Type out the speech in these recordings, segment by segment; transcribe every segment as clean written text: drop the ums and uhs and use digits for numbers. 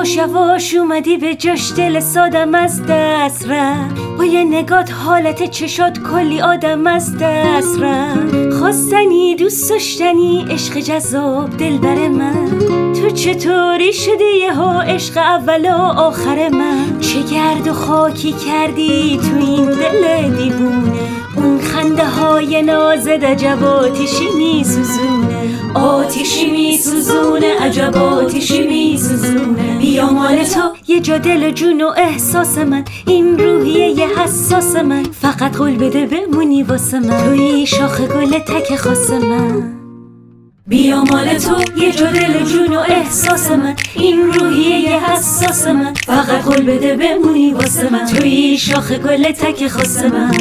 یواش یواش اومدی به جاش، دل سادم از دست رفت. با یه نگات حالت چشات کلی آدم از دست رفت. خواستنی دوست داشتنی عشق جذاب دلبر من، تو چطوری شدی یهو عشق اول و آخر من؟ چه گرد و خاکی کردی تو این دل دیوونه، اون خنده های نازت عجب آتیشی میسوزونه، آتیشی میسوزونه، عجب آتیشی میسوزونه. بیا مال تو یه جا دل و جون و احساس من، این روحیه یه حساس من، فقط قول بده بمونی واسه من، توی شاخ گل تک خاص من. بیا مال تو یه جا دل و جون و احساس من، این روحیه یه حساس من، فقط قول بده بمونی واسه من، توی شاخ گل تک خاص من.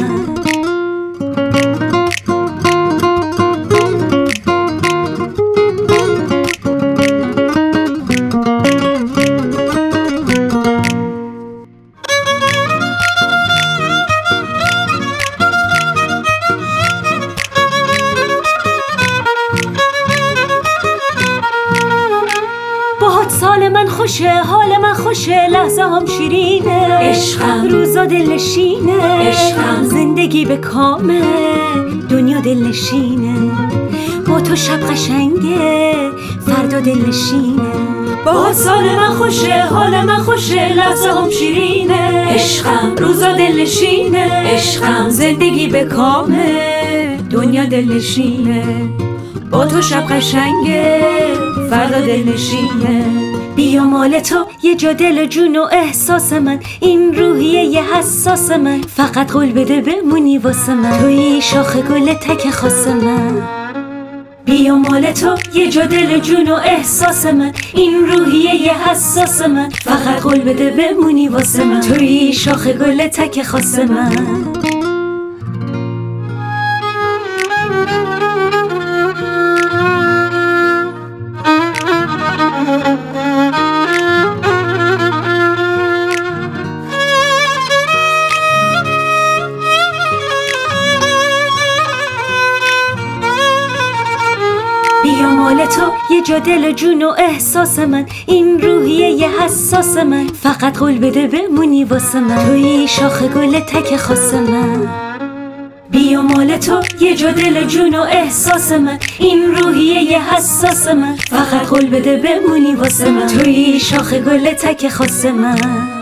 سال من خوشه، حال من خوشه، لحظه هم شیرینه، عشقم روزا دلشینه، عشقم زندگی به کامه، دنیا دلشینه، با تو شب قشنگه، فردا دلشینه. با سال من خوشه، حال من خوشه، لحظه هم شیرینه، عشقم روزا دلشینه، عشقم زندگی به کامه، دنیا دلشینه، با تو شب قشنگه، فردا دلنشینه. بیا مال تو یه جا دل و جون و احساس من، این روحیه یه حساس من، فقط قول بده بمونی واسه من، توی شاخ گل تک خاص من. بیا مال تو یه جا دل و جون و احساس من، این روحیه یه حساس من، فقط قول بده بمونی واسه من، توی شاخ گل تک خاص من. بیا مال تو یه جا دل و جون و احساس من، این روحیه یه حساس من، فقط قول بده بمونی واسه من، توی شاخ گل تک خاص من. بیا مال تو یه جا دل و جون و احساس من، این روحیه یه حساس من، فقط قول بده بمونی واسه من، توی شاخ گل تک خاص من.